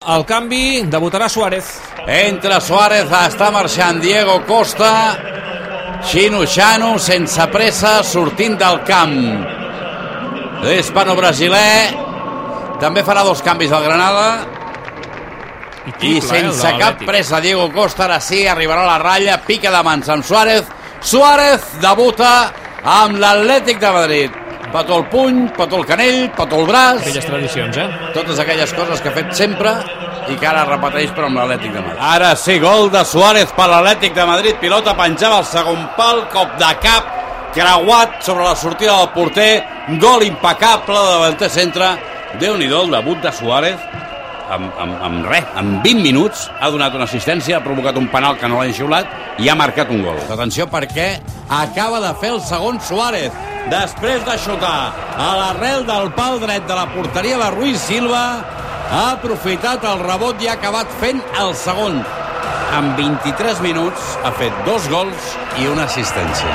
el canvi, debutarà Suárez. Entra Suárez, està marxant Diego Costa, Xino sense pressa, sortint del camp. L'hispano-brasiler també farà 2 canvis al Granada. I sense cap pressa Diego Costa, ara sí, arribarà a la ratlla, pica de mans amb Suárez. Suárez debuta amb l'Atlètic de Madrid. Petó el puny, petó el canell, petó el braç. Aquelles tradicions, Totes aquelles coses que ha fet sempre i que ara repeteix però amb l'Atlètic de Madrid. Ara sí, gol de Suárez per l'Atlètic de Madrid. Pilota penjava al segon pal, cop de cap, creuat sobre la sortida del porter. Gol impecable de davanter centre. Déu-n'hi-do el debut de Suárez. En 20 minuts ha donat una assistència, ha provocat un penal que no l'ha enxiulat i ha marcat un gol. Atenció perquè acaba de fer el segon Suárez després de xutar a l'arrel del pal dret de la porteria de Ruiz Silva. Ha aprofitat el rebot i ha acabat fent el segon. En 23 minuts ha fet 2 gols i una assistència.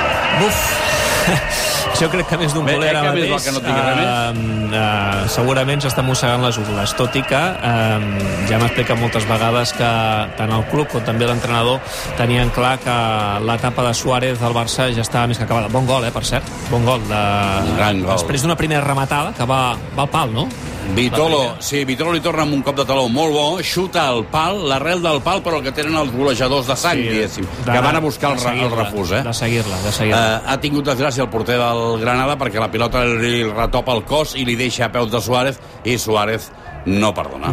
Jo crec que més d'un voler ara mateix segurament s'està mossegant les ungles, tot i que ja m'ha explicat moltes vegades que tant el club com també l'entrenador tenien clar que l'etapa de Suárez al Barça ja estava més que acabada. Bon gol, per cert, bon gol, gran gol. Després d'una primera rematada que va al pal, no? Vitolo li torna amb un cop de taló molt bo, xuta al pal, l'arrel del pal, però el que tenen els golejadors de sang, diguéssim, que van a buscar el refús. De seguir-la. Ha tingut desgràcia el porter del Granada perquè la pilota li retopa el cos i li deixa a peus de Suárez, i Suárez no perdona.